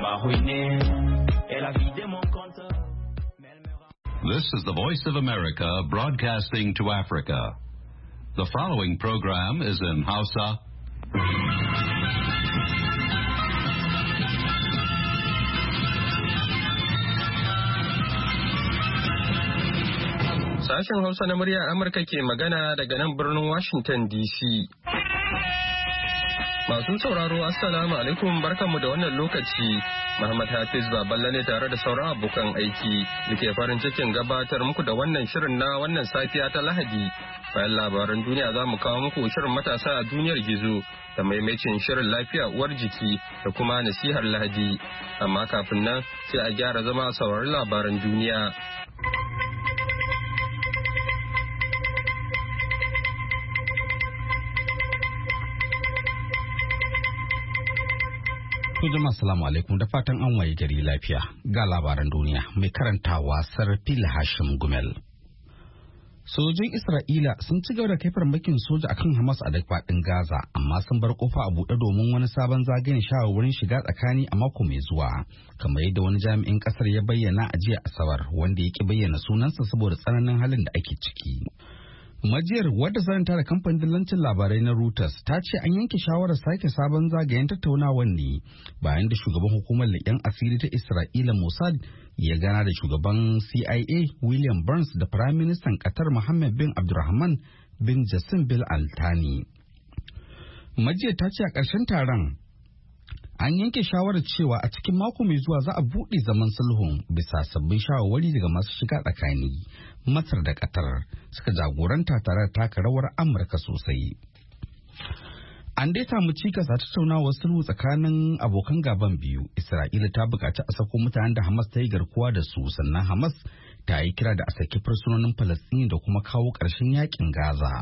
This is the Voice of America broadcasting to Africa. The following program is in Hausa. Sashen Hausa na muryar Amurka ke magana daga nan birnin Washington DC. Masu sauraro Assalamu alaikum barkanmu da wannan lokaci. Muhammad Hafiz Baballe ne tare da sauran abokan aiki da ke farin cikin gabatar muku da wannan shirin na wannan safiya ta Lahadi. Bayan labaran duniya za mu kawo muku shirin matasa a duniyar gizo da maimacin shirin lafiya uwar jiki da kuma nasihar Lahadi. Amma kafin nan sai a gyara zama a saurari labaran duniya. To jama'a assalamu alaikum da fatan an waye gari lafiya ga labaran duniya mai karantawa Sarfil Hashim Gumel. Sojojin Isra'ila sun ci gaba da kai farmakin soja akan Hamas a duk faɗin Gaza amma sun bar kofa a buɗe domin wani sabon zagayen shawarwarin shiga tsakani a mako mai zuwa kamar yadda wani jami'in ƙasar ya bayyana a jiya Asabar wanda ya ki bayyana sunansa saboda tsananin halin da ake ciki. Majiyar wadda zananta da kamfanin dillancin labarai na Reuters ta ce an yanke shawarar sake sabon zagayen tattaunawar ne bayan da shugaban hukumar leƙen asiri ta Isra'ila Mossad ya gana da shugaban CIA William Burns da Prime Minister Qatar Mohammed bin Abdulrahman bin Jassim Bil Al-Thani. Majiyar ta ce a ƙarshen taron an yanke shawarar cewa a cikin mako mai zuwa za a buɗe zaman sulhun bisa sabbin shawarwari daga masu shiga tsakani. Masar da Qatar suka jagoranta tare da taka rawar Amurka sosai. An dai samu cikas a tattaunawar sulhu tsakanin abokan gaban biyu. Isra'ila ta buƙaci a sako mutanen da Hamas ta yi garkuwa da su, sannan Hamas ta yi kira da a saki fursunonin Falasɗini da kuma kawo ƙarshen yakin Gaza.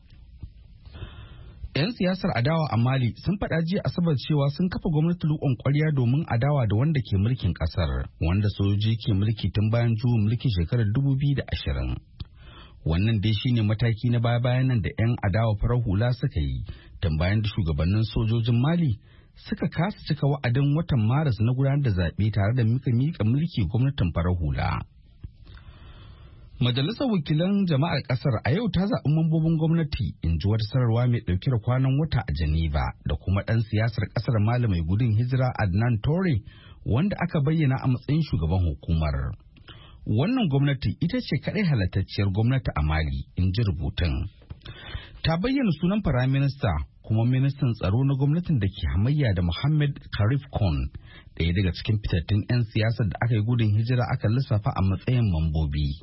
'Yan siyasar adawa a Mali sun faɗa jiya Asabar cewa sun kafa gwamnati riƙon ƙwarya domin adawa da wanda ke mulkin ƙasar, wanda sojoji ke mulki tun bayan juyin mulkin shekarar 2020. Wannan dai shine mataki na baya-bayan nan da 'yan adawa farar hula suka yi tun bayan da shugabannin sojojin Mali suka kasa cika wa'adin watan Maris na gudanar da zaɓe tare da miƙa mulki gwamnatin farar hula. Majalisar Wakilan Jama'ar Ƙasar a yau ta zaɓi mambobin gwamnati, in ji wata sanarwa mai ɗauke da kwanan wata a Geneva, da kuma ɗan siyasar ƙasar Mali mai gudun hijira Adnan Toure, wanda aka bayyana a matsayin shugaban hukumar. Wannan gwamnati ita ce kaɗai halattacciyar gwamnati a Mali, in ji rubutun. Ta bayyana sunan Firaminista kuma ministan tsaro na gwamnatin da ke hamayya da Mohamed Karif Khan, ɗaya daga cikin fitattun 'yan siyasar da aka yi gudun hijira aka lissafa a matsayin mambobi.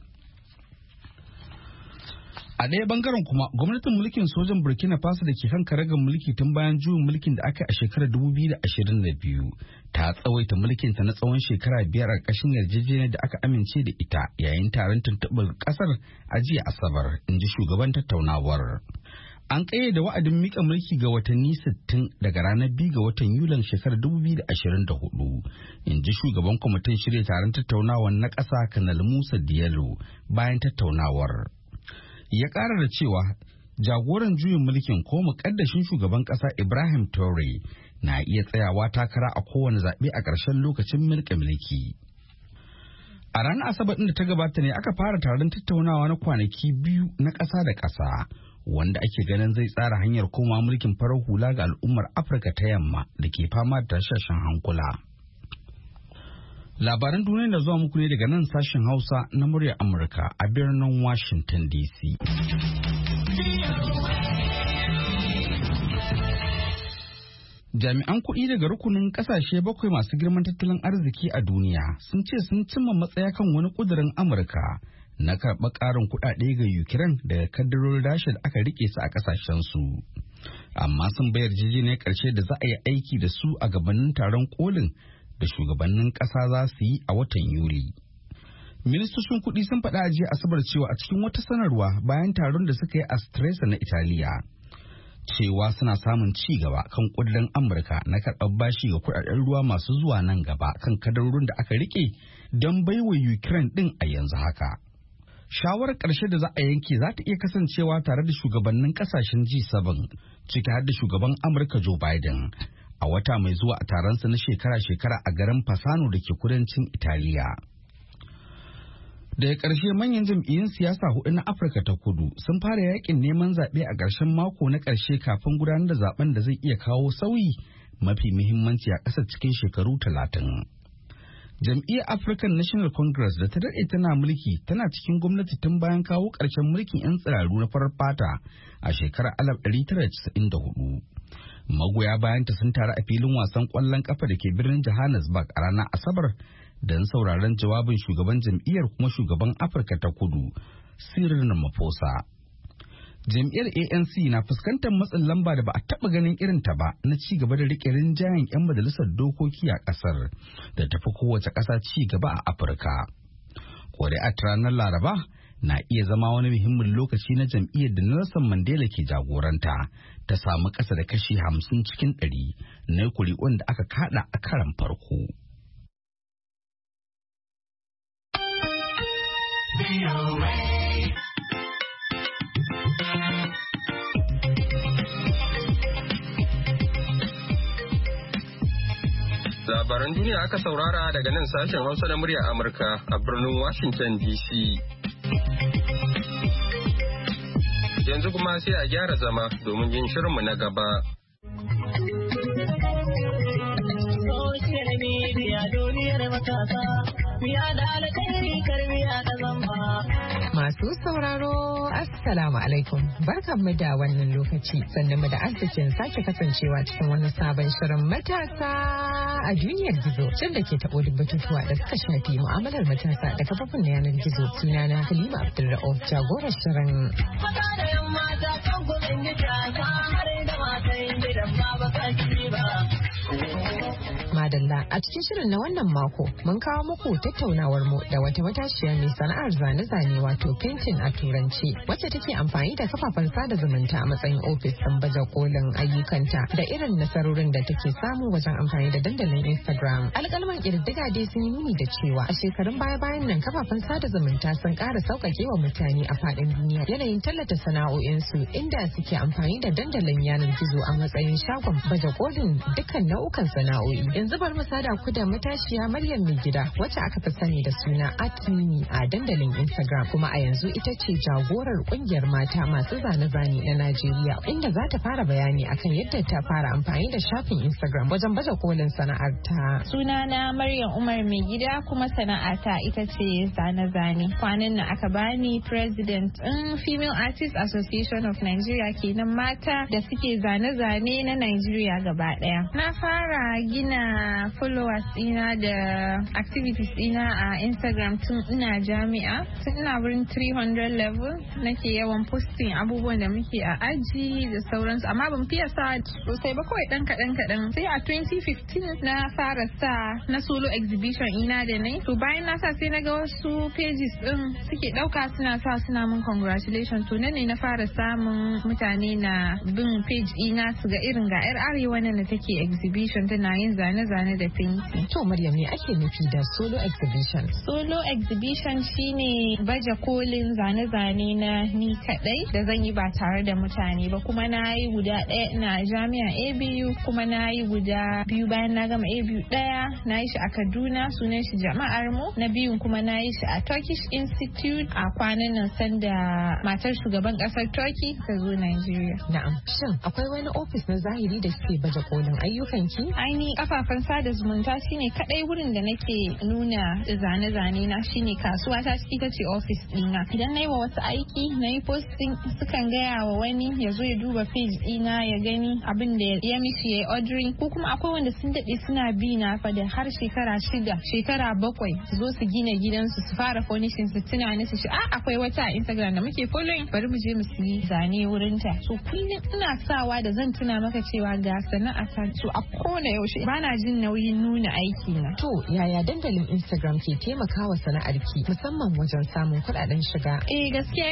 A ɗaya bangaren kuma gwamnatin mulkin sojan Burkina Faso da ke kan karagar mulki tun bayan juyin mulkin da aka yi a shekarar 2022 ta tsawaita mulkinta na tsawon shekara 5 a ƙarƙashin yarjejeniyar da aka amince da ita yayin taron tuntuɓar ƙasar a jiya Asabar, in ji shugaban tattaunawar. An ƙayyade wa'adin miƙa mulki ga watanni 60 daga ranar 2 ga watan Yulin shekarar 2024, in ji shugaban kwamitin shirya taron tattaunawar na ƙasa Kanal Musa Diallo bayan tattaunawar. Ya ƙara da cewa jagoran juyin mulkin ko muƙaddashin shugaban ƙasa Ibrahim Traoré na iya tsayawa takara a kowane zaɓe a ƙarshen lokacin mulki. A ranar Asabar ɗin da ta gabata ne aka fara taron tattaunawa na kwanaki 2 na ƙasa da ƙasa, wanda ake ganin zai tsara hanyar koma mulkin farar hula ga al'ummar Afirka ta yamma da ke fama da tashashen hankula. Labaran duniya da zuwa muku ne daga nan sashen Hausa na muryar Amurka a birnin Washington DC. Jami'an kuɗi daga rukunin ƙasashe 7 masu girman tattalin arziki a duniya sun ce sun cimma matsaya kan wani ƙudurin Amurka na karɓar ƙarin kuɗaɗe ga Ukraine daga kaddarorin Rasha da aka rike su a ƙasashensu. Amma sun bayar yarjejeniyar ƙarshe da za a yi aiki da su a gabanin taron kolin da shugabannin ƙasa za su yi a watan Yuli. Ministocin kuɗi sun faɗa a jiya Asabar cewa a cikin wata sanarwa bayan taron da suka yi a Stresa na Italiya, cewa suna samun ci gaba kan ƙudurin Amurka na karɓar bashi ga kuɗaɗen ruwa masu zuwa nan gaba kan kadarorin da aka rike don baiwa Ukraine ɗin a yanzu haka. Shawarar ƙarshe da za a yanke za ta iya kasancewa tare da shugabannin ƙasashen G7, ciki har da shugaban Amurka Joe Biden, a wata mai zuwa a taronsa na shekara-shekara a garin Fasano da ke kudancin Italiya. Daga ƙarshe manyan jam'iyyun siyasa hudu na Afirka ta Kudu sun fara yakin neman zaɓe a ƙarshen mako na ƙarshe kafin gudanar da zaben da zai iya kawo sauyi mafi muhimmanci a ƙasar cikin shekaru 30. Jam'iyyar African National Congress da ta daɗe tana mulki tana cikin gwamnati tun bayan kawo ƙarshen mulkin 'yan tsiraru na farar fata a shekarar 1994. Magoya bayanta sun taru a filin wasan ƙwallon ƙafa da ke birnin Johannesburg a ranar Asabar don sauraron jawabin shugaban jam'iyyar kuma shugaban Afirka ta Kudu, Cyril Ramaphosa. Jam'iyyar ANC na fuskantar matsin lamba da ba a taɓa ganin irin ta ba na ci gaba da riƙe rinjayen 'yan majalisar dokoki a ƙasar da tafi kowace ƙasa ci gaba a Afirka. Ƙuri'ar ranar Laraba na iya zama wani muhimmin lokaci na jam'iyyar da Nelson Mandela ke jagoranta ta samu ƙasa da kashi 50 cikin 100 na kuri'un da aka kaɗa a karan farko. Labaran duniya aka saurara daga nan sashen Hausa na murya Amurka a birnin Washington DC. Yanzu kuma sai a gyara zama domin yin shirinmu na gaba. Masu sauraro Assalamu alaikum, barkanmu da wannan lokaci, sannan mu da arzikin sake kasancewa cikin wani sabon shirin matasa a duniyar gizo, shin da ke taɓo duk batutuwa da suka shafi mu'amalar matasa da kafafun yanar gizo. Sunana Halima Abdulra'uf, jagorar shirin. Madalla, a cikin shirin na wannan mako mun kawo muku tattaunawar mu da wata matashiya mai sana'ar zane-zane wato painting a turanci, wacce take amfani da kafafen sada zumunta a matsayin ofis ɗin baje kolin ayyukanta da irin nasarorin da take samu wajen amfani da dandalin Instagram. Alƙalman ƙididdiga dai sun yi nuni da cewa a shekarun baya-bayan nan kafafen sada zumunta sun ƙara sauƙaƙe wa mutane a faɗin duniya yanayin tallata sana'o'insu, inda suke amfani da dandalin yanar gizo a matsayin shagon baje kolin dukkan nau'ukan sana'o'i. Yanzu bar mu sada ku da matashiya Maryam Maigida, wacce aka fi sani da suna Atmini a dandalin Instagram, kuma a yanzu ita ce jagorar kungiyar mata masu zane-zane na Najeriya, inda za ta fara bayani akan yadda ta fara amfani da shafin Instagram wajen baje kolin sana'arta. Sunana Maryam Umar Maigida, kuma sana'ata ita ce zane-zane. Kwanan nan aka bani President in Female Artists Association of Nigeria, kenan mata da suke zane-zane na Nigeria gaba daya. Na fara gina followers ɗina da activities ɗina a Instagram tun ina jami'a, tun ina wurin 300 level nake yawan posting abubuwan da muke a aji da sauransu, amma ban fiye sa sosai ba, kawai dan kaɗan. Sai a 2015 na fara sa na solo exhibition ina da nai, to bayan na sa sai na ga wasu pages ɗin suke ɗauka suna mun congratulations, to nan ne na fara samun mutane na bin page ina su ga irin ga 'yar arewa nan da take exhibition tana yin zane-zane da painting. To Maryam, me ake nufi da solo exhibition? Solo exhibition shine baje kolin zane-zane na ni kadai da zan yi ba tare da mutane ba, kuma na yi guda ɗaya ina jami'a ABU, kuma na yi guda biyu bayan na gama ABU. Ɗaya na yi shi a Kaduna, sunan shi Jama'ar Mu, na biyun kuma na yi shi a Turkish Institute a kwanan nan sanda matar shugaban ƙasar Turkey ta zo Nigeria. Na'am, shin akwai wani ofis na zahiri da suke baje kolin ayyukanki? Ainihin kafafen sada zumunta shine kadai wurin da nake nuna zane-zane na, shine kasuwa ta ita ce office dina. Idan nayi wa wasu aiki nayi posting, sukan gaya wa wani ya zo ya duba page dina ya gani abin da ya mishi ya ordering, ko kuma akwai wanda sun dade suna bi na fa da har shekara 6 shekara 7 su zo su gina gidansu su fara furnishing, su tuna ni su shi akwai wata a Instagram da muke following, bari mu je mu yi zane wurin ta. So kullum ina sawa da zan tuna maka cewa ga sana'a ta, so a kowane yaushe bana jin nauyin nuna aiki na. To yaya dandalin Instagram ke taimakawa sana'arki musamman wajen samun kuɗaɗen shiga? Gaskiya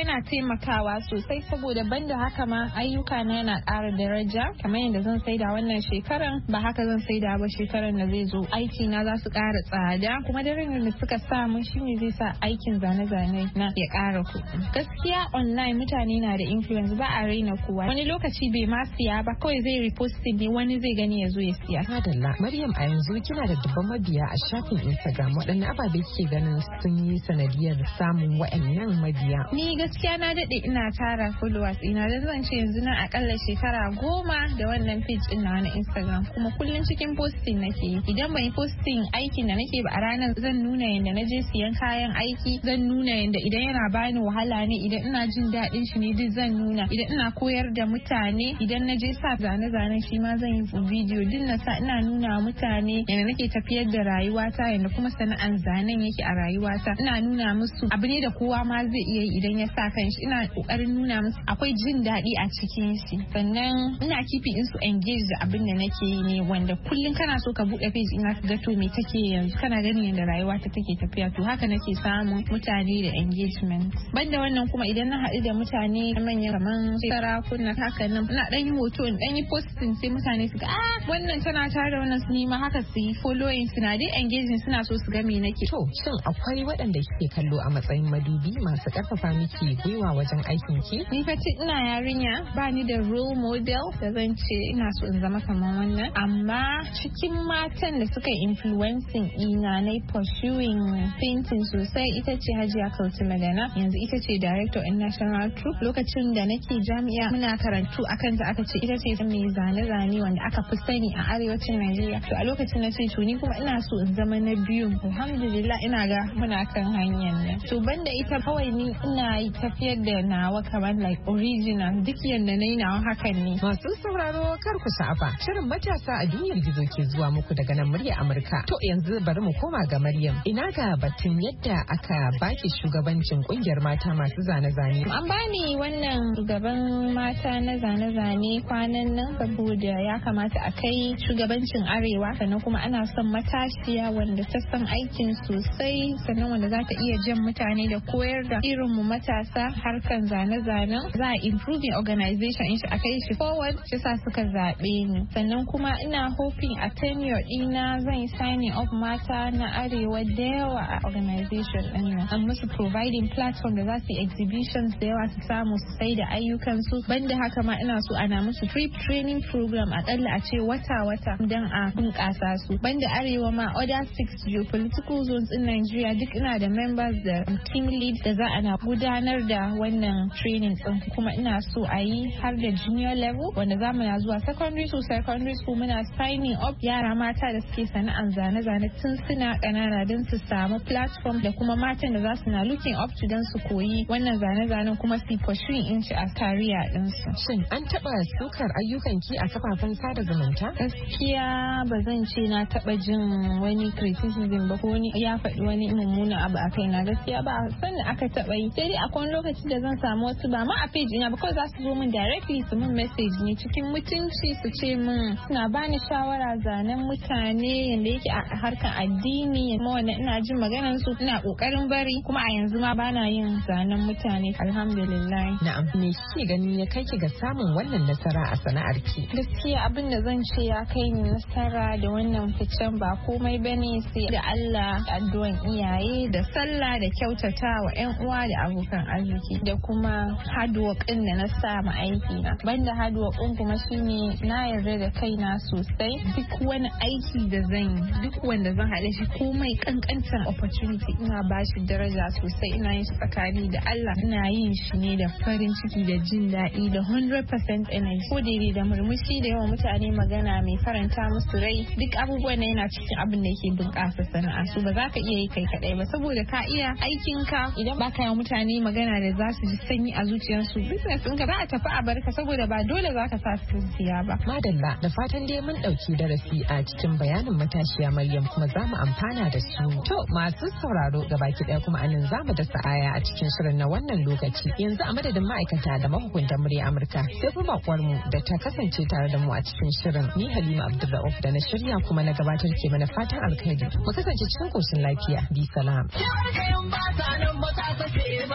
yana taimakawa sosai saboda banda haka ma ayyuka na yana ƙara daraja kamar yadda zan saida wannan shekaran ba haka zan saida ba shekaran da zai zo aiki na za su ƙara tsada kuma daren da suka sa mun shine zai sa aikin zane-zane na ya ƙara kuɗi. Gaskiya online mutane na da influence ba a raina kowa wani lokaci bai ma siya ba kawai zai reposting ne wani zai gani ya zo ya siya. Madalla Maryam a yanzu kina da dubban mabiya a shafin Instagram waɗanne ababe kike ganin sun yi sanadiyar samun waɗannan mabiya? Ni gaskiya na daɗe ina tara followers ina da zan ce yanzu na akalla shekara 10 da wannan page ɗin na Instagram kuma kullum cikin posting nake yi. Idan ban yi posting aikin da nake ba a ranar zan nuna yanda na je siyan kayan aiki zan nuna yanda idan yana bani wahala ne idan ina jin daɗin shi ne duk zan nuna idan ina koyar da mutane idan na je sa zane-zane shi ma zan yi video din na sa ina nuna mutane yanda nake tafiyar da rayuwata yanda kuma sana'an zanen yake a rayuwata ina nuna musu abu ne da kowa ma zai iya yi idan ya sa kanshi ina kokarin nuna musu akwai jin daɗi a cikin shi sannan ina keeping su engage da abin da nake yi ne wanda kullum kana so ka buɗe page ina ga to me take yanzu kana ganin yanda rayuwa ta take tafiya to haka nake samun mutane da engagement banda wannan kuma idan na haɗu da mutane manya kaman sarakuna haka nan ina dan yi hoto in dan yi posting sai mutane su ga wannan tana tare da wannan su nima haka su yi following suna dai engaging suna so su ga me nake. To shin akwai waɗanda kike kallo a matsayin madubi masu karfafa miki gwiwa wajen aikin ki? Ni fa ina yarinya ba ni da role model da zan ce ina so in zama kamar wannan amma cikin matan da suka influencing ina na pursuing painting sosai ita ce Hajiya Kauti Magana yanzu ita ce director in National Troupe lokacin da nake jami'a muna karantu akan ta aka ce ita ce mai zane-zane wanda aka fi sani a arewacin Najeriya to a lokacin na ce to ni kuma ina so in zama na biyu alhamdulillah ina ga muna kan hanyar nan to banda ita kawai ni ina tafiyar da nawa kamar like original duk yanda nayi nawa hakan ne. Masu sauraro kar ku sha'afa shirin matasa a duniyar gizo ke zuwa muku daga nan murya Amurka to yanzu bari mu koma ga Maryam ina ga batun yadda aka baki shugabancin kungiyar mata masu zane-zane. An bani wannan shugaban mata na zane-zane kwanan nan saboda ya kamata a kai shugabancin arewa sannan kuma ana son matashiya wanda ta san aikin sosai sannan wanda za ta iya jan mutane da koyar da irin mu matasa harkan zane-zanen za a improving organization in shi a kai shi forward shi sa suka zaɓe ni sannan kuma ina hoping a tenure ɗina zan yi signing up mata na arewa da yawa a organization ɗin nan an musu providing platform da za su yi exhibitions da yawa su samu su sai da ayyukansu banda haka ma ina so ana musu free training program akalla a ce wata-wata don a bunƙasa su banda arewa ma other 6 geopolitical zones in Nigeria duk ina da members da team lead da za a na gudanar da wannan training din kuma ina so a yi har da junior level wanda za mu na zuwa secondary school muna signing up yara mata da suke sana'an zane-zane tun suna ƙanana don su samu platform da kuma matan da za su na looking up to don su koyi wannan zane-zanen kuma su pursuing in shi a career ɗinsu. Shin an taɓa sukar ayyukanki a kafafen sada zumunta? Gaskiya ba zan ce na taɓa jin wani criticism ba ko wani ya faɗi wani mummuna abu a kaina gaskiya ba sannan aka taɓa yi sai dai akwai wani lokaci da zan samu wasu ba ma a page ina ba kawai za su zo min directly su min message ne cikin mutunci su ce min suna bani shawara zanen mutane yanda yake a harkar addini kuma wannan ina jin maganar su ina kokarin bari kuma a yanzu ma bana yin zanen mutane alhamdulillah. Na'am me kike gani ya kai ki ga samun wannan nasara a sana'arki? Gaskiya abin da zan ce ya kai ni nasara da wannan ficen ba komai bane sai da Allah addu'an iyaye da sallah da kyautata wa ƴan uwa da abokan arziki da kuma hard work din da na sa ma aiki na banda hard work din kuma shine na yarda da kaina sosai duk wani aiki da zan yi duk wanda zan haɗa shi komai kankantan opportunity ina bashi daraja sosai ina yin shi tsakani da Allah ina yin shi ne da farin ciki da jin daɗi da 100% energy ko da murmushi da yawan mutane magana mai faranta musu rai duk abubuwan yana cikin abin da yake bunƙasa sana'a su ba za ka iya yi kai kaɗai ba saboda ka iya aikin ka idan ba ka yi mutane magana da za su ji sanyi a zuciyarsu business ɗinka za a tafi a barka saboda ba dole za ka sa su siya ba. Madalla da fatan dai mun ɗauki darasi a cikin bayanin matashiya Maryam kuma za mu amfana da su. To masu sauraro gabaki ɗaya kuma anan za mu dasa aya a cikin shirin na wannan lokaci yanzu a madadin ma'aikata da mahukuntan murya Amurka sai kuma bakwar mu da ta kasance tare da mu a cikin shirin ni Halima Abdulrauf da na shirya kuma na gabatar ke mana fatan alkhairi mu kasance cikin koshin lafiya bi salam.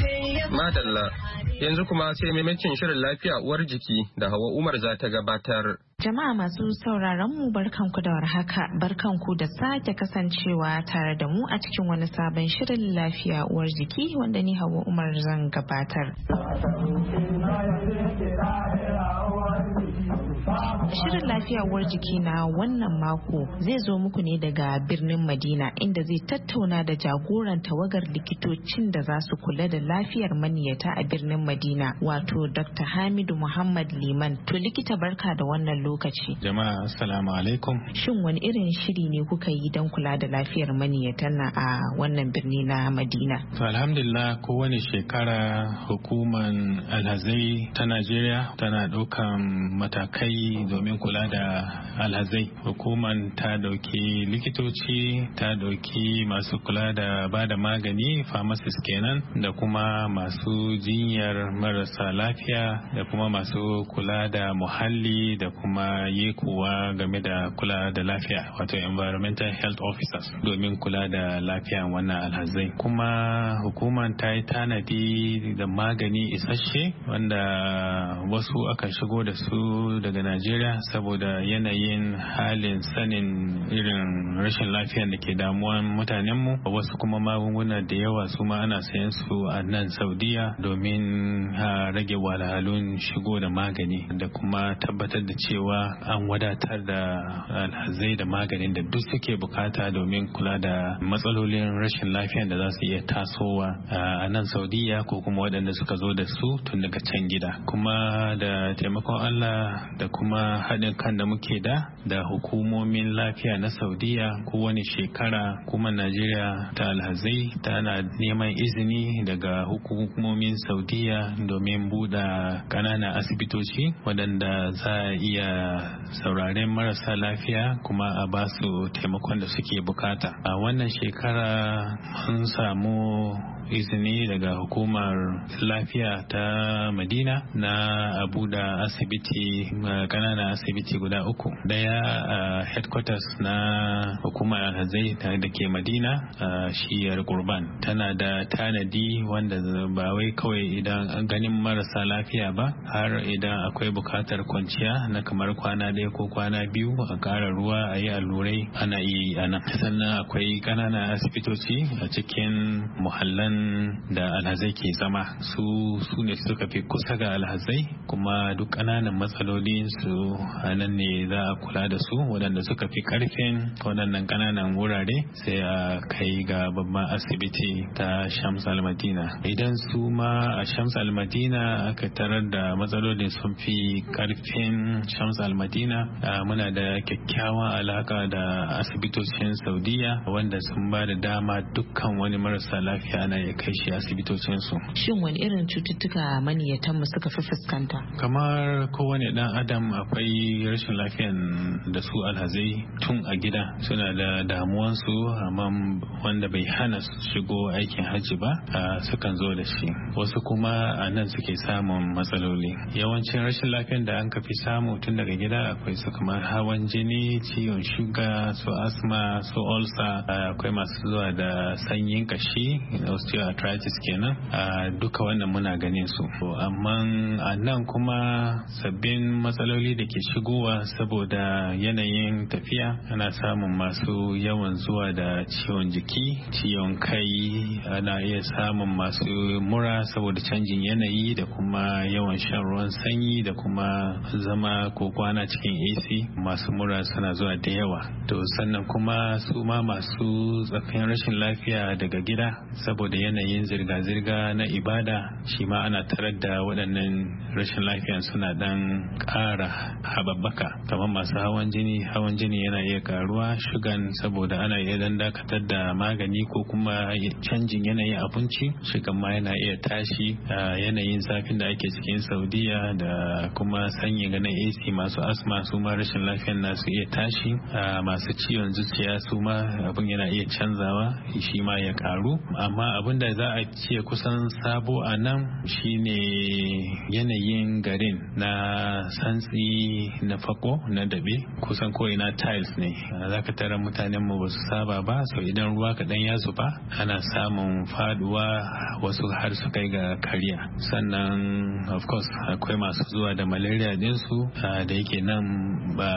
Madalla, yanzu kuma sai maimakin shirin lafiya uwar jiki da Hawa Umar za ta gabatar. Jama'a masu sauraron mu barkanku da warhaka, barkanku da sake kasancewa tare da mu a cikin wani sabon shirin lafiya uwar jiki wanda ni Hawa Umar zan gabatar. Shirin lafiya uwar jiki na wannan mako zai zo muku ne daga birnin Madina inda zai tattauna da jagoran tawagar likitocin da za su kula da lafiyar maniyata a birnin Madina, wato Dr. Hamidu Muhammad Liman. To likita, barka da wannan lokaci. Jama'a assalamu alaikum. Shin wani irin shiri ne kuka yi don kula da lafiyar maniyatan na a wannan birni na Madina? To alhamdulillah, kowane shekara hukuman alhazai ta Najeriya tana ɗaukan matakai domin kula da alhazai. Hukuman ta dauki likitoci, ta dauki masu kula da bada magani, pharmacist kenan, da kuma masu jinyar marasa lafiya, da kuma masu kula da muhalli, da kuma yekuwa game da kula da lafiya, wato environmental health officers, domin kula da lafiyan wannan alhazai. Kuma hukuman ta yi tanadi da magani isasshe wanda wasu aka shigo da su daga Najeriya saboda yanayin halin sanin irin rashin lafiyar da ke damuwan mutanenmu. Wasu kuma magunguna da yawa su ma ana sayan su a nan Saudiya domin rage wahalhalun shigo da magani da kuma tabbatar da cewa an wadatar da alhazai da maganin da duk suke bukata domin kula da matsalolin rashin lafiyar da za su iya tasowa a nan Saudiya ko kuma waɗanda suka zo da su tun daga can gida. Kuma da taimakon Allah da kuma haɗin kan da muke da hukumomin lafiya na Saudiya, kowane shekara kuma Najeriya ta alhazai tana neman izini daga hukumomin Saudiya domin buɗe ƙananan asibitoci waɗanda za a iya sauraren marasa lafiya kuma a ba su taimakon da suke bukata. A wannan shekara mun samu izini daga hukumar lafiya ta Madina na abu da asibiti, kananan asibiti guda uku. Daya a headquarters na hukumar alhazai da ke Madina a shiyar Kurban, tana da tanadi wanda ba wai kawai idan ganin marasa lafiya ba, har idan akwai bukatar kwanciya na kamar kwana ɗaya ko kwana biyu, a ƙara ruwa, a yi allurai, ana iya yi a nan. Sannan akwai kananan asibitoci a cikin muhallan da alhazai ke zama, su ne suka fi kusa ga alhazai, kuma duk ƙananan matsalolin su a nan ne za a kula da su. Waɗanda suka fi ƙarfin waɗannan ƙananan wurare sai a kai ga babban asibiti ta Shams al-Madina. Idan su ma a Shams al-Madina aka tarar da matsalolin sun fi ƙarfin Shams al-Madina, muna da kyakkyawan alaka da asibitocin Saudiya wanda sun ba da dama dukkan wani marasa lafiya na ya kai shi asibitocinsu. Shin wani irin cututtuka maniyatanmu suka fi fuskanta? Kamar kowane dan adam akwai rashin lafiyan da su alhazai tun a gida suna da damuwansu, amma wanda bai hana su shigo aikin hajji ba sukan zo da shi. Wasu kuma a nan suke samun matsaloli. Yawancin rashin lafiyan da an ka fi samu tun daga gida akwai su kamar hawan jini, ciwon shuga, su asma, su ulcer, akwai masu zuwa da sanyin kashi, osteoarthritis kenan, duka wannan muna ganin su. Amma a nan kuma sabbin matsaloli da ke shigowa saboda yanayin tafiya, ana samun masu yawan zuwa da ciwon jiki, ciwon kai, ana iya samun masu mura saboda canjin yanayi da kuma yawan shan ruwan sanyi da kuma zama ko kwana cikin AC. Masu mura suna zuwa da yawa. To sannan kuma su ma masu tsafin rashin lafiya daga gida saboda yanayin zirga-zirga na ibada, shi ma ana tarar da waɗannan rashin lafiyan suna dan ƙara hababbaka. Kamar masu hawan jini yana iya karuwa, shugan saboda ana iya dan dakatar da magani ko kuma canjin yanayin abinci, shugan ma yana iya tashi. Yanayin zafin da ake cikin Saudiya da kuma sanyi ganin AC, masu asma su ma rashin lafiyan nasu iya tashi. Masu ciwon zuciya su ma abin yana iya canzawa, shi ma ya karu. Amma abinda za a ce kusan sabo a nan shine yanayin garin na santsi na fako na dabe kusan ko ina tiles ne. Zaka tara mutanen mu basu saba ba, so idan ruwa kaɗan ya zuba ana samun faduwa, wasu har su kai ga kariya. Sannan of course akwai masu zuwa da malaria dinsu da yake nan ba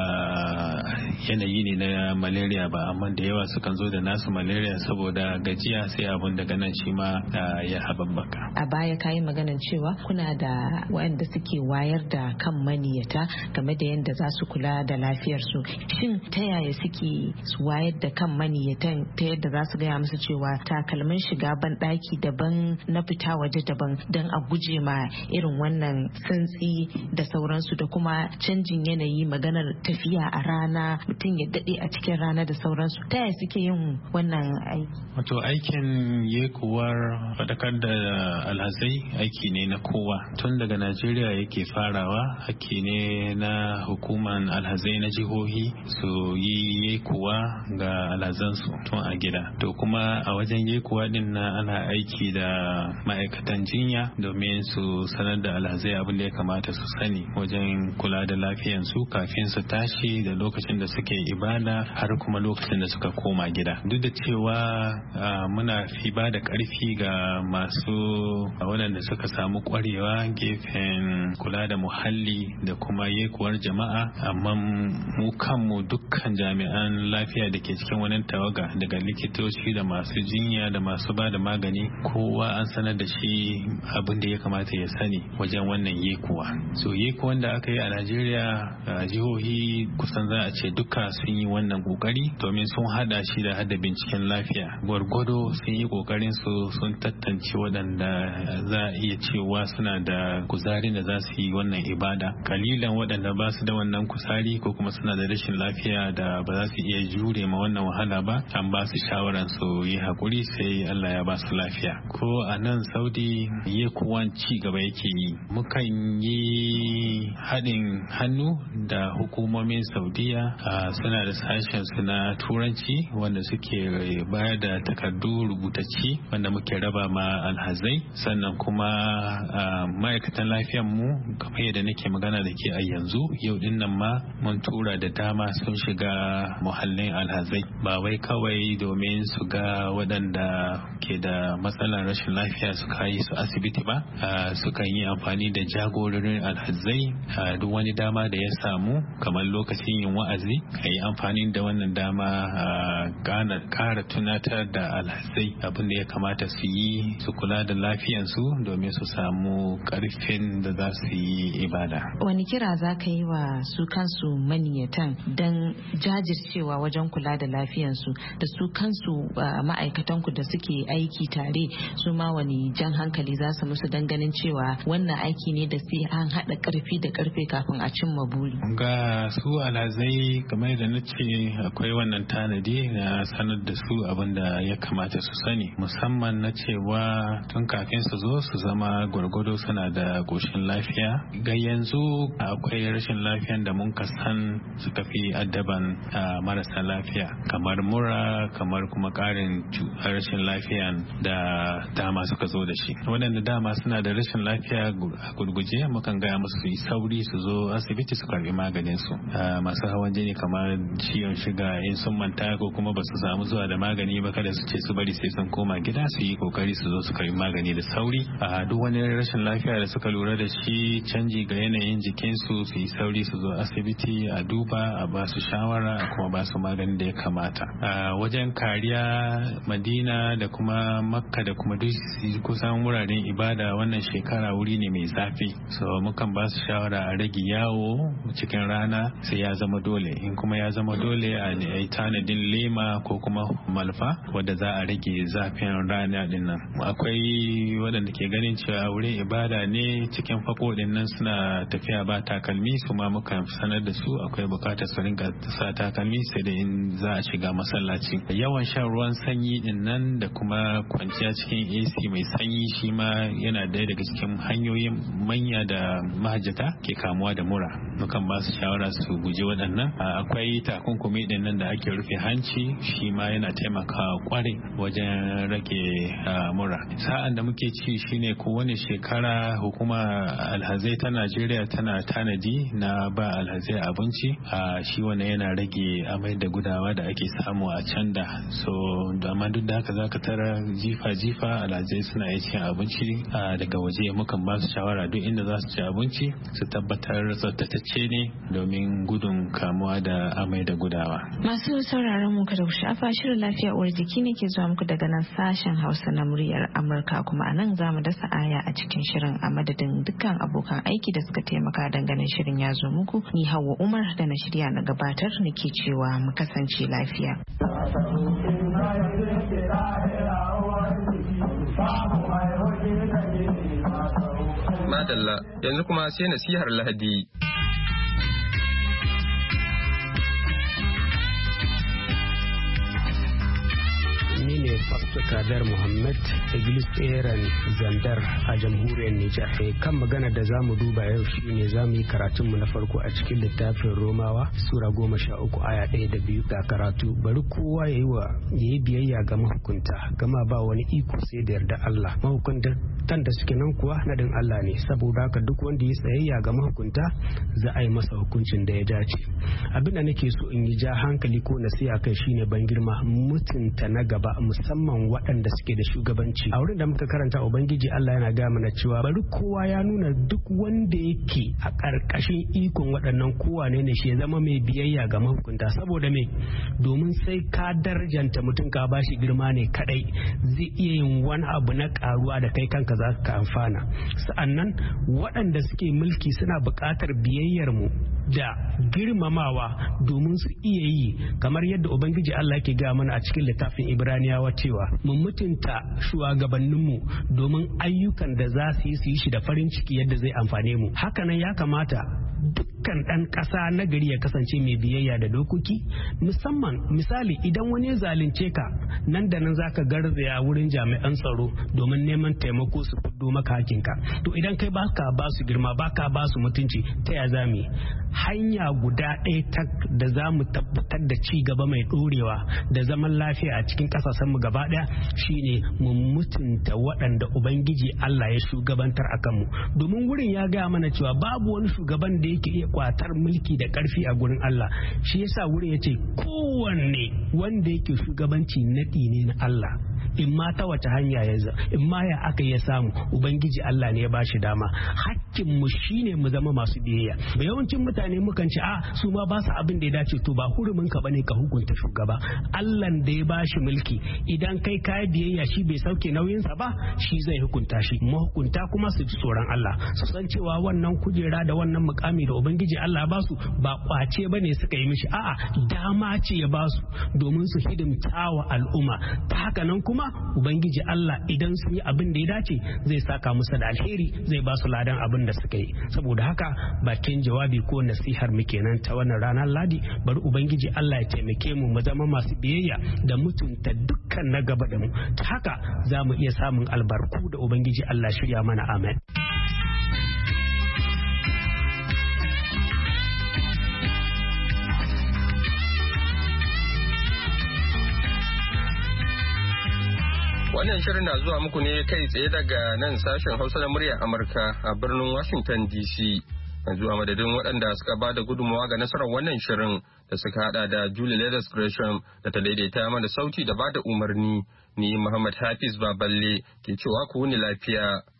yanayi ne na malaria ba, amma da yawa sukan zo da nasu malaria saboda gajiya, sai abun daga nan shi ma ya hababbaka. A baya kayi maganan cewa kuna da waɗanda suke wayar da kan maniyata game da yadda za su kula da lafiyarsu. Shin ta yaya suke wayar da kan maniyatan ta yadda za su gaya musu cewa takalmin shiga ban ɗaki daban na fita waje daban don a guje ma irin wannan santsi da sauransu, da kuma canjin yanayi, maganar tafiya a rana, mutum ya daɗe a cikin rana da sauransu. Ta yaya suke yin wannan aiki? Wato aikin yekuwar faɗakar da alhazai aiki ne na kowa, tun daga Najeriya yake farawa. Aiki ne na hukuman alhazai na jihohi su yi yekuwa ga alhazansu tun a gida. To kuma a wajen yekuwa din na ana aiki da ma'aikatan jinya domin su sanar da alhazai abin da ya kamata su sani wajen kula da lafiyansu kafin su tashi, da lokacin da suke ibada, har kuma lokacin da suka koma gida. Duk da cewa muna fi ba da ƙarfi ga masu waɗanda suka samu ƙwarewa gefen kula da muhalli da kuma yekuwar jama'a, amma mu kanmu dukkan jami'an lafiya da ke cikin wannan tawaga, daga likitoci da masu jinya da masu ba da magani, kowa an sanar da shi abin da ya kamata ya sani wajen wannan yekuwa. So yekuwan da aka yi a Najeriya, jihohi kusan za a ce duka sun yi wannan kokari domin sun hada shi da hada binciken lafiya. Gwargwado sun yi kokarin su sun tantance waɗanda za a iya cewa suna da kuzarin da za su yi wannan ibada. Kalilan waɗanda ba su da wannan kuzari ko kuma suna da rashin lafiya da ba za su iya jure ma wannan wahala ba, an ba su shawaran su yi hakuri sai Allah ya ba su lafiya. Ko a nan Saudi yekuwan ci gaba yake yi. Mukan yi haɗin hannu da hukumomin Saudiya, suna da sashen su na turanci wanda suke bayar da takardu rubutacci wanda muke raba ma alhazai. Sannan kuma ma'aikatan lafiyan mu kamar yadda nake magana da ke a yanzu, yau din nan ma mun tura da dama sun shiga muhallin alhazai, ba wai kawai domin su ga waɗanda ke da matsalar rashin lafiya su kayi su asibiti ba, sukan yi amfani da jagororin alhazai duk wani dama da ya samu, kamar lokacin yin wa'azi, a yi amfani da wannan dama ƙara tunatar da alhazai abin da ya kamata su yi su kula da lafiyansu domin su samu ƙarfin da za su yi ibada. Wani kira za ka yi wa su kansu maniyatan don jajircewa wajen kula da lafiyansu, da su kansu ma'aikatanku da suke aiki tare, su ma wani jan hankali za su musu don ganin cewa wannan aiki ne da sai an haɗa ƙarfi da ƙarfe kafin a cimma buri? Ga su alhazai kamar da na ce akwai wannan tanadi na sanar da su abin da ya kamata su sani, musamman na cewa tun kafin su zo su zama gwargwado suna da goshin lafiya. Ga yanzu akwai rashin lafiyan da mun san suka fi addaban marasa lafiya, kamar mura, kamar kuma ƙarin rashin lafiyan da dama suka zo da shi. Waɗanda dama suna da rashin lafiya a gurguje mukan gaya musu su yi sauri su zo asibiti su karbi maganin su. Masu hawan jini kamar ciwon shiga in sun manta ko kuma ba su samu zuwa da magani ba, kada su ce su bari sai sun koma gida, su yi kokari su zo su karbi magani da sauri. Duk wani rashin lafiya da suka lura da shi, canji ga yanayin jikinsu, su yi sauri su zo asibiti a duba, a ba su shawara, a kuma ba su magani da ya kamata. Wajen kariya, Madina da kuma Makka da kuma duk kusan wuraren ibada wannan shekara wuri ne mai zafi, so mukan ba su shawara a rage yawo cikin rana sai ya zama dole. In kuma ya zama dole a yi tanadin lema ko kuma malfa wadda za a rage zafin rana din nan. Akwai waɗanda ke ganin cewa wurin ibada ne cikin fako din nan suna tafiya ba takalmi, su ma mukan sanar da su akwai bukatar su rinka sa takalmi sai da in za a shiga masallaci. Yawan shan ruwan sanyi din nan da kuma kwanciya cikin AC mai sanyi shi ma yana daya daga cikin hanyoyin manya da mahajjata ke kamuwa da mura. mukan ba su shawara su guji waɗannan. Akwai takunkumi ɗin nan da ake rufe hanci, shi ma yana taimakawa kwarai wajen rage mura. Sa'an da muke ci shine kowane shekara hukumar alhazai ta Najeriya tana tanadi na ba alhazai abinci, shi wannan yana rage amai da gudawa da ake samu a can da. So amma duk da haka zaka tara jifa alhazai suna iya cin abinci daga waje. Mukan ba su shawara duk inda za su ci abinci su tabbatar tsaftatacce ne domin gudun kamuwa da amai da gudawa. Masu sauraron mu kada ku shafa, shirin lafiya uwar jiki ne ke zuwa muku daga nan sashen Hausa na muryar Amurka, kuma a nan za mu dasa aya a cikin shirin a madadin dukkan abokan aiki da suka taimaka dangane shirin ya zo muku. Ni Hauwa Umar da na shirya na gabatar nake cewa mu kasance lafiya. Madalla, yanzu kuma sai nasihar Lahadi. Ni ne Pastor Kadar Muhammad, Iglis Eran Zandar a jamhuriyar Nijar. Kan magana da za mu duba yau shi ne za mu yi karatunmu na farko a cikin littafin Romawa, Sura 13 aya 1 da 2 ga karatu. Bari kowa ya yi biyayya ga mahukunta, gama ba wani iko sai da yarda Allah. Mahukuntan da suke nan kuwa nadin Allah ne, saboda haka duk wanda ya tsayayya ga mahukunta za a yi masa hukuncin da ya dace. Abin da nake so in yi ja hankali ko nasiha kai shine ban girma mutunta na gaba, musamman waɗanda suke da shugabanci. A wurin da muka karanta Ubangiji Allah yana gaya mana cewa bari kowa ya nuna duk wanda yake a ƙarƙashin ikon waɗannan kowa ne shi ya zama mai biyayya ga mahukunta. Saboda me? Domin sai ka darjanta mutum ka bashi girma ne kadai zai iya yin wani abu na karuwa da kai kanka za ka amfana. Sa'annan waɗanda suke mulki suna buƙatar biyayyar mu da girmamawa domin su iya yi kamar yadda Ubangiji Allah ke gaya mana a cikin littafin Ibraniyawa cewa mu mutunta shugabanninmu domin ayyukan da za su yi shi da farin ciki yadda zai amfane mu. Hakanan ya kamata dukkan ɗan ƙasa na gari ya kasance mai biyayya da dokoki, musamman misali idan wani ya zalunce ka nan da nan zaka garzaya wurin jami'an tsaro domin neman taimako su fiddo maka hakinka. To idan kai baka ba su girma baka ba su mutunci, ta ya zamu? Hanya guda ɗaya da za mu tabbatar da ci gaba mai ɗorewa da zaman lafiya a cikin ƙasashenmu gaba ɗaya shine mu mutunta waɗanda Ubangiji Allah ya shugabantar a kanmu. Domin wurin ya gaya mana cewa babu wani shugaban da yake iya kwatar mulki da ƙarfi a gurin Allah. Shi yasa wurin ya ce kowanne wanda yake shugabanci naɗi ne na Allah. In ma ta wata hanya ya in ma ya aka ya samu Ubangiji Allah ne ya ba shi dama. Hakkin mu shine mu zama masu biyayya. Ba yawancin mutane mukan ce su ma ba su abin da ya dace, to ba hurumin ka bane ka hukunta shugaba. Allah da ya ba shi mulki idan kai kai biyayya shi bai sauke nauyinsa ba, shi zai hukunta shi. Mahukunta kuma su ji tsoron Allah, su san cewa wannan kujera da wannan mukami da Ubangiji Allah ba su ba kwace bane suka yi mishi, dama ce ya ba su domin su hidimta wa al'umma. Ta haka nan kuma Ubangiji Allah idan sun yi abin da ya dace zai saka musu da alheri, zai ba su ladan abin da suka yi. Saboda haka bakin jawabi ko nasihar mu kenan ta wannan ranar Ladi. Bari Ubangiji Allah ya taimake mu zama masu biyayya da mutunta dukkan na gaba da mu. Ta haka za mu iya samun albarku da Ubangiji Allah shirya mana. Amen. Wannan shirin na zuwa muku ne kai tsaye daga nan sashen Hausa na muryar Amurka a birnin Washington DC. Yanzu a madadin waɗanda suka ba da gudunmawa ga nasarar wannan shirin da suka hada da Julie Leathers Gresham da ta daidaita mana sauti da ba da umarni. Ni Muhammad Hafiz Baballe ke cewa ku wuni lafiya.